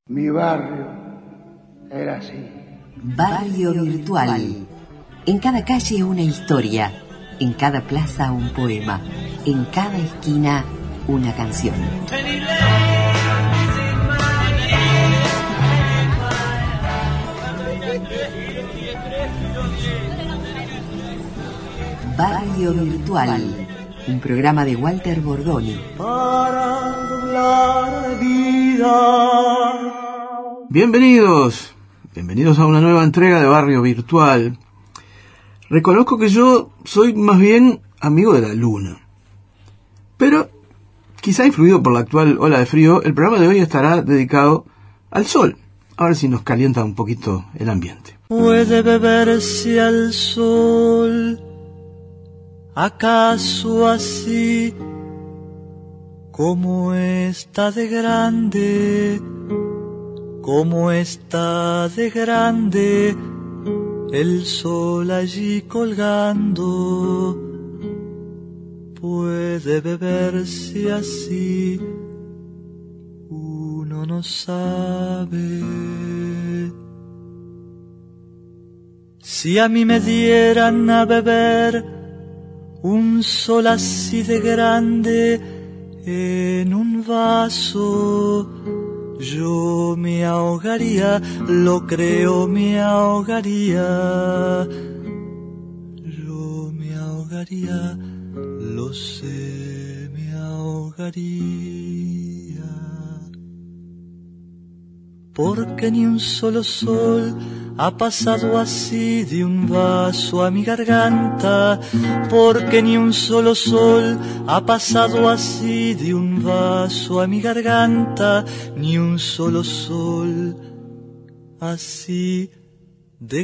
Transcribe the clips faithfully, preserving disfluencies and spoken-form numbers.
Mi barrio era así. Barrio virtual. En cada calle una historia, en cada plaza un poema, en cada esquina una canción. Barrio virtual, un programa de Walter Bordoni. Para doblar la vida. Bienvenidos, bienvenidos a una nueva entrega de Barrio Virtual. Reconozco que yo soy más bien amigo de la luna, pero quizá influido por la actual ola de frío, el programa de hoy estará dedicado al sol, a ver si nos calienta un poquito el ambiente. Puede beberse al sol, acaso así como está de grande, como está de grande el sol allí colgando. Puede beberse así, uno no sabe. Si a mí me dieran a beber un sol así de grande en un vaso, yo me ahogaría, lo creo, me ahogaría. Yo me ahogaría, lo sé, me ahogaría. Porque ni un solo sol ha pasado así de un vaso a mi garganta, porque ni un solo sol ha pasado así de un vaso a mi garganta, ni un solo sol así de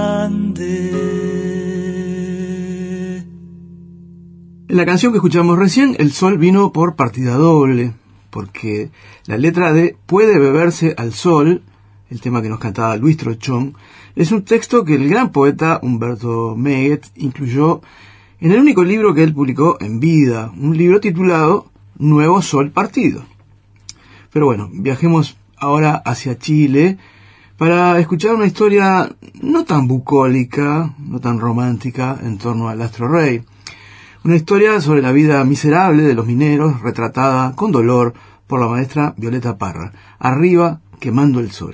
grande. En la canción que escuchamos recién, el sol vino por partida doble, porque la letra de Puede beberse al sol, el tema que nos cantaba Luis Trochón, es un texto que el gran poeta Humberto Meguet incluyó en el único libro que él publicó en vida, un libro titulado Nuevo Sol Partido. Pero bueno, viajemos ahora hacia Chile para escuchar una historia no tan bucólica, no tan romántica en torno al Astro Rey. Una historia sobre la vida miserable de los mineros, retratada con dolor por la maestra Violeta Parra. Arriba, quemando el sol.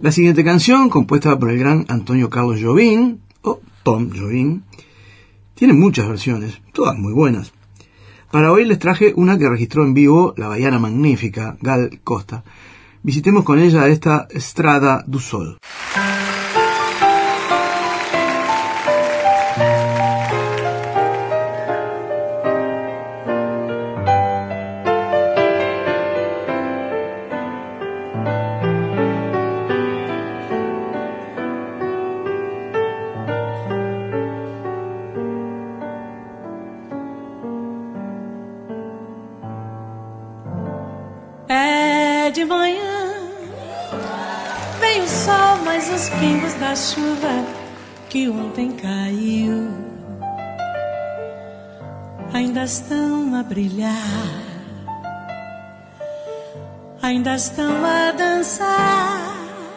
La siguiente canción, compuesta por el gran Antonio Carlos Jobim, o Tom Jobim, tiene muchas versiones, todas muy buenas. Para hoy les traje una que registró en vivo la baiana magnífica Gal Costa. Visitemos con ella esta Strada do Sol. De manhã vem o sol, mas os pingos da chuva que ontem caiu ainda estão a brilhar, ainda estão a dançar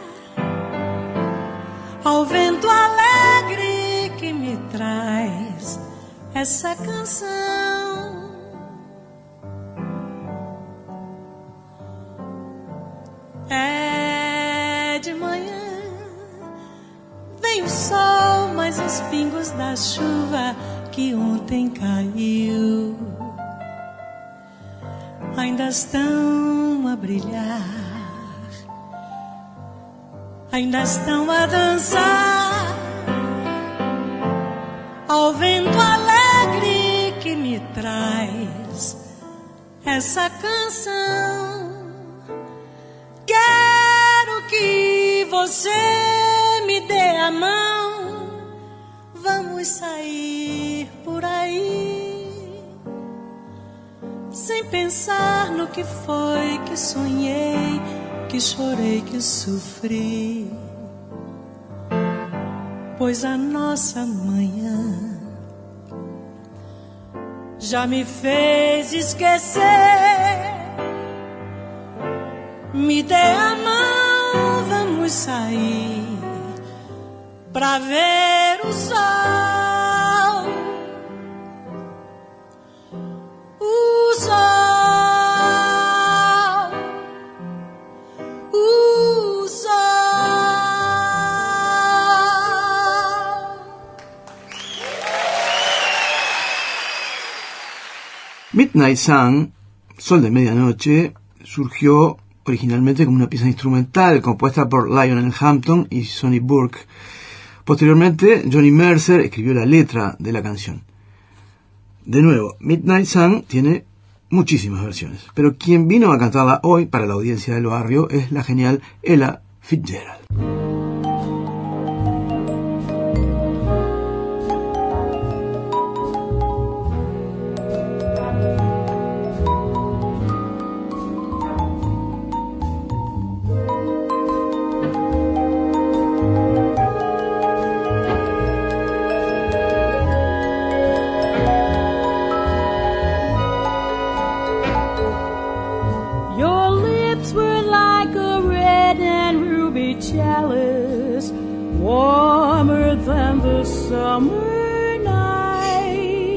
ao vento alegre que me traz essa canção. É de manhã, vem o sol, mas os pingos da chuva que ontem caiu ainda estão a brilhar, ainda estão a dançar ao vento alegre que me traz essa canção. Quero que você me dê a mão, vamos sair por aí, sem pensar no que foi que sonhei, que chorei, que sofri, pois a nossa manhã já me fez esquecer. Me dê a mão, vamos sair pra ver o sol, o sol, o sol. Midnight Sun, Sol de Medianoche, surgió originalmente como una pieza instrumental compuesta por Lionel Hampton y Sonny Burke. Posteriormente, Johnny Mercer escribió la letra de la canción. De nuevo, Midnight Sun tiene muchísimas versiones, pero quien vino a cantarla hoy para la audiencia del barrio es la genial Ella Fitzgerald. Summer night,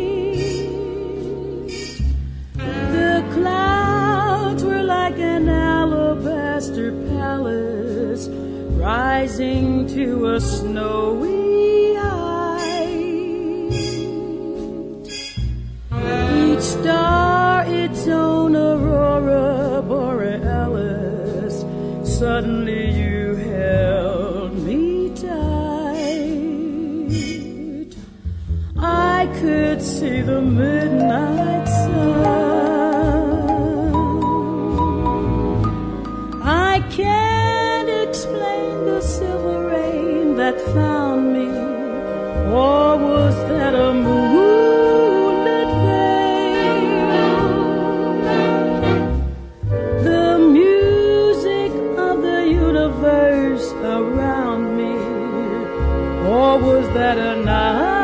the clouds were like an alabaster palace rising to a snowy height. Each star its own aurora borealis. Suddenly you held me tight. I could see the midnight sun. I can't explain the silver rain that found me, or was that a moonlit veil? The music of the universe around me, or was that a night?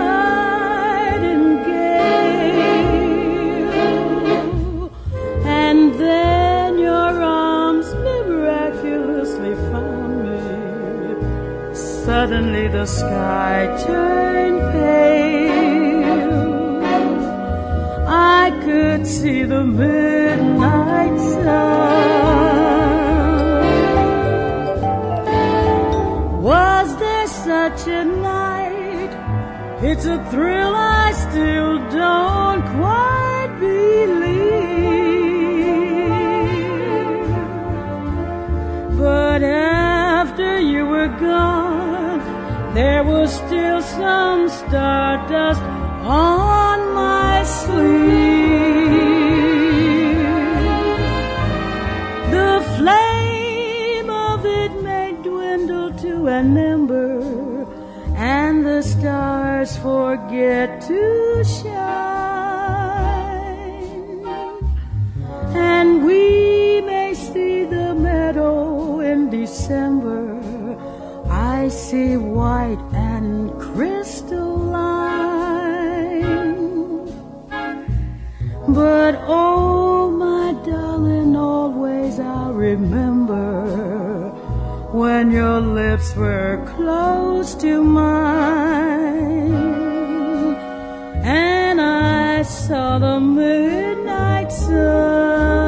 Suddenly the sky turned pale. I could see the midnight sun. It's a thrill I still don't quite believe. But after you were gone, there was still some stardust on my sleeve. The flame of it may dwindle to an ember, and the stars forget to shine, and we may see the meadow in December. I see white and crystalline, but oh my darling, always I'll remember when your lips were close to mine, and I saw the midnight sun.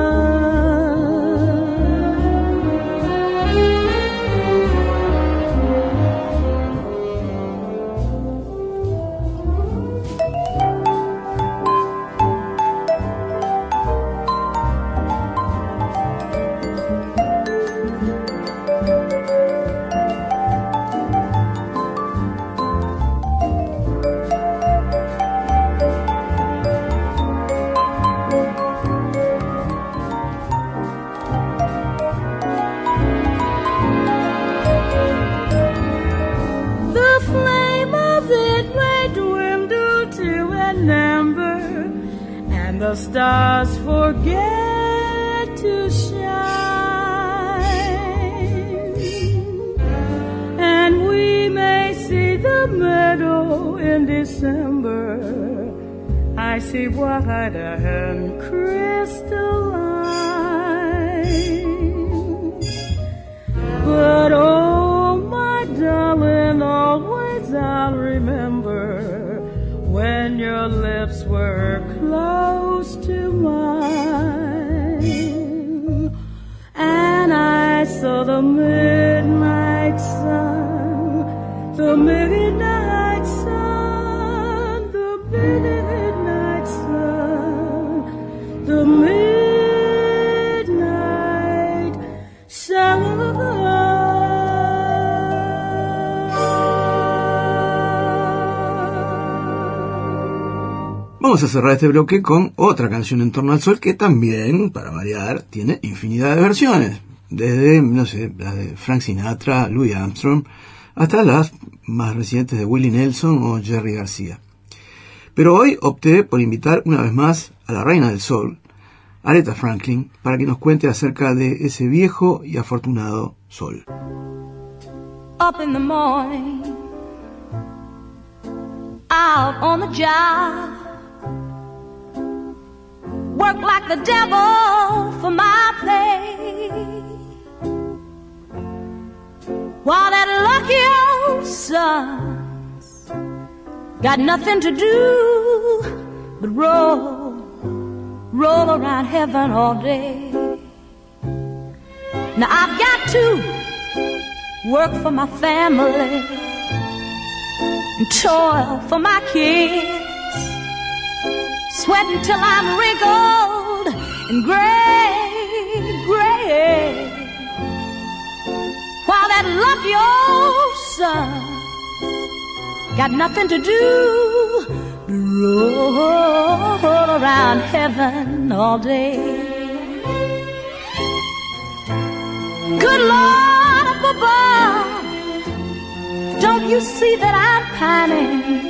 The stars forget to shine, and we may see the meadow in December. I see white and crystalline, but oh my darling, always I'll remember when your lips were close to mine, and I saw the midnight sun, the midnight sun, the midnight sun, the midnight sun. Vamos a cerrar este bloque con otra canción en torno al sol que también, para variar, tiene infinidad de versiones. Desde, no sé, las de Frank Sinatra, Louis Armstrong, hasta las más recientes de Willie Nelson o Jerry García. Pero hoy opté por invitar una vez más a la reina del sol, Aretha Franklin, para que nos cuente acerca de ese viejo y afortunado sol. Up in the morning, out on the job, work like the devil for my pay, while that lucky old son's got nothing to do but roll, roll around heaven all day. Now I've got to work for my family and toil for my kids, sweating till I'm wrinkled and gray, gray, while that lucky old son got nothing to do but roll around heaven all day. Good Lord up above, don't you see that I'm pining?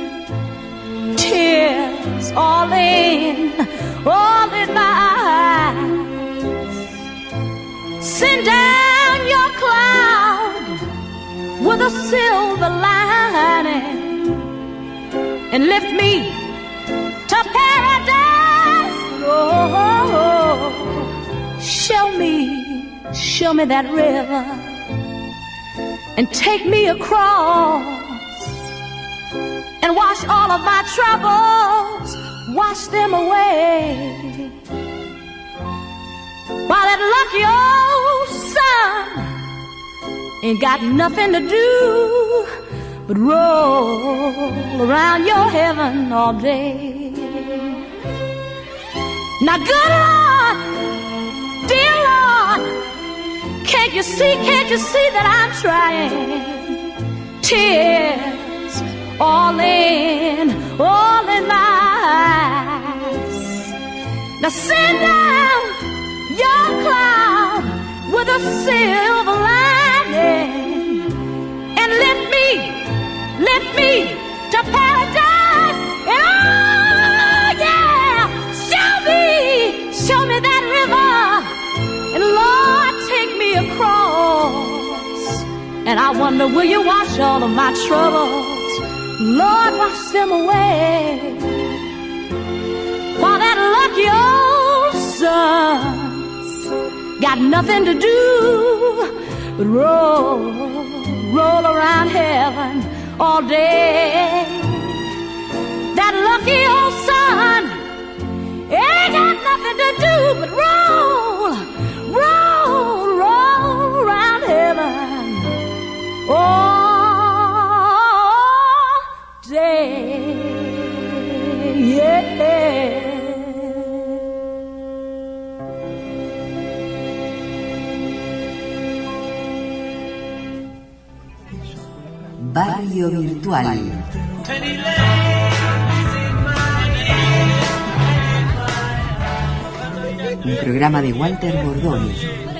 Tears all in, all in my eyes. Send down your cloud with a silver lining and lift me to paradise. Oh, show me, show me that river and take me across and wash all of my troubles, wash them away, while that lucky old sun ain't got nothing to do but roll around your heaven all day. Now, good Lord, dear Lord, can't you see, can't you see that I'm trying? Tears all in, all in my eyes. Now send down your cloud with a silver lining and lift me, lift me to paradise. And oh yeah, show me, show me that river. And Lord, take me across. And I wonder, will you wash all of my troubles? Lord, wash them away. While that lucky old son's got nothing to do but roll, roll around heaven all day. That lucky old son ain't got nothing to do but roll, roll, roll around heaven all day. Yeah. Barrio Virtual. Un programa de Walter Bordoni.